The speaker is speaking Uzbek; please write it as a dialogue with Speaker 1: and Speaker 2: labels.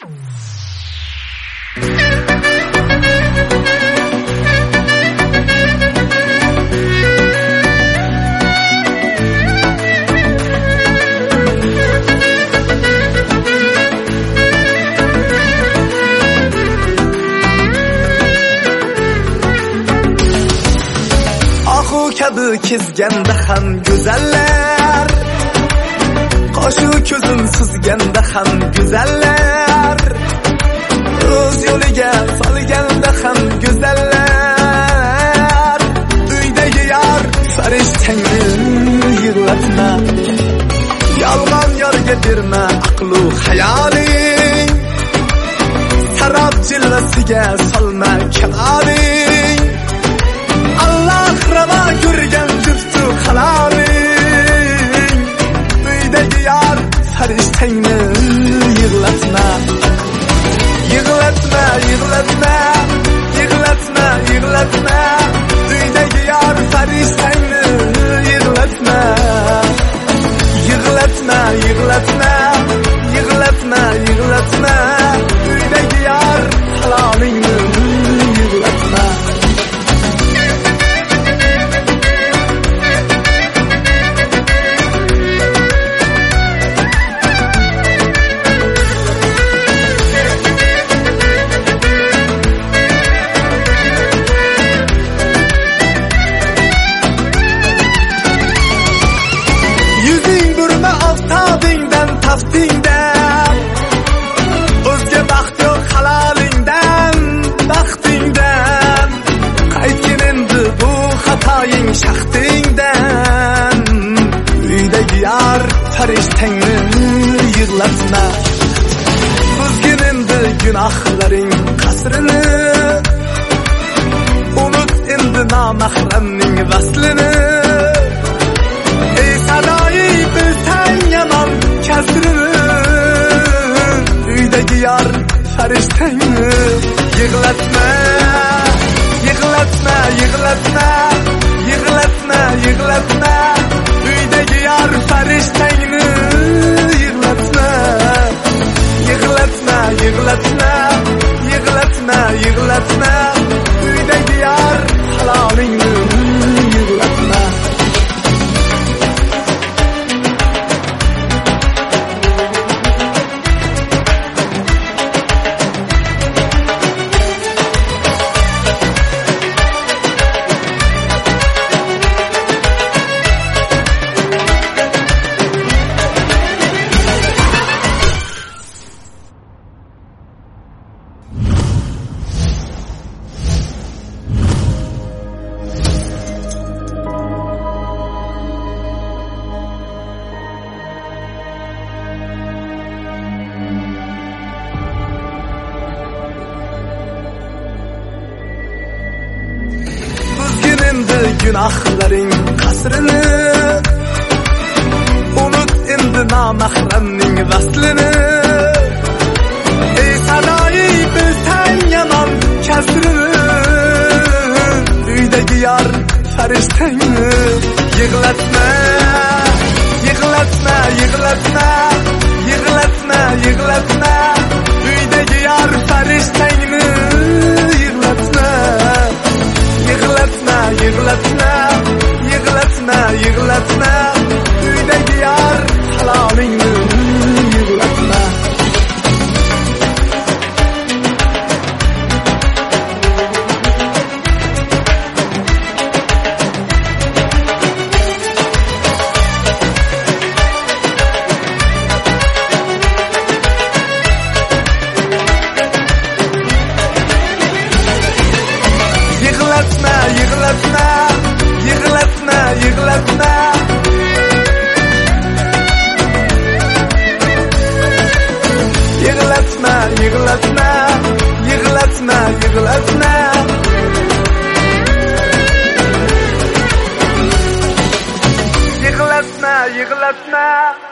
Speaker 1: Kabi kezganda ham go'zallar, qoshu ko'zim suzganda ham go'zallar, o'z yo'liga solganda ham go'zallar. Uydagi yor farishtangni yig'latma, yolg'on yorga berma aqlu hayoling, sarob jilvasiga solma kamaling. Allah rava ko'rgan juftu haloling, uydagi yor farishtangni yig'latma, yig'latma, yig'latma, yig'latma, yig'latma, uydagi yor farishtangni yig'latma, yig'latma, yig'latma, yig'latma, yig'latma, uydagi yor halolingni yig'latma. Taftingdan o'zga baxt yo'q halolingdan, baxtingdan qaytgin endi bu xatoying shaxtingdan. Uydagi yor farishtangni yig'latma, buzgin endi gunohlaring qasrini, unut endi nomahramning vaslini. Ey sadoyi bilsang yomon kasrini, uydagi yor farishtangni yig'latma, yig'latma, yig'latma, yig'latma, yig'latma, uydagi yor farishtangni yig'latma, yig'latma, yig'latma, yig'latma, yig'latma, uydagi yor halolingni yig'latma. Gunohlaring qasrini, unut endi nomahramning vaslini. Ey sadoyi bilsang yomon kasrini, uydagi yor farishtangni yig'latma, yig'latma, yig'latma, yig'latma, yig'latma, uydagi yor farishtangni yig'latma, yig'latma, yig'latma, yig'latma, yig'latma, uydagi yor halolingni yig'latma. Yig'latma, yig'latma, yig'latma, yig'latma, yig'latma, yig'latma, yig'latma, yig'latma, yig'latma, yig'latma.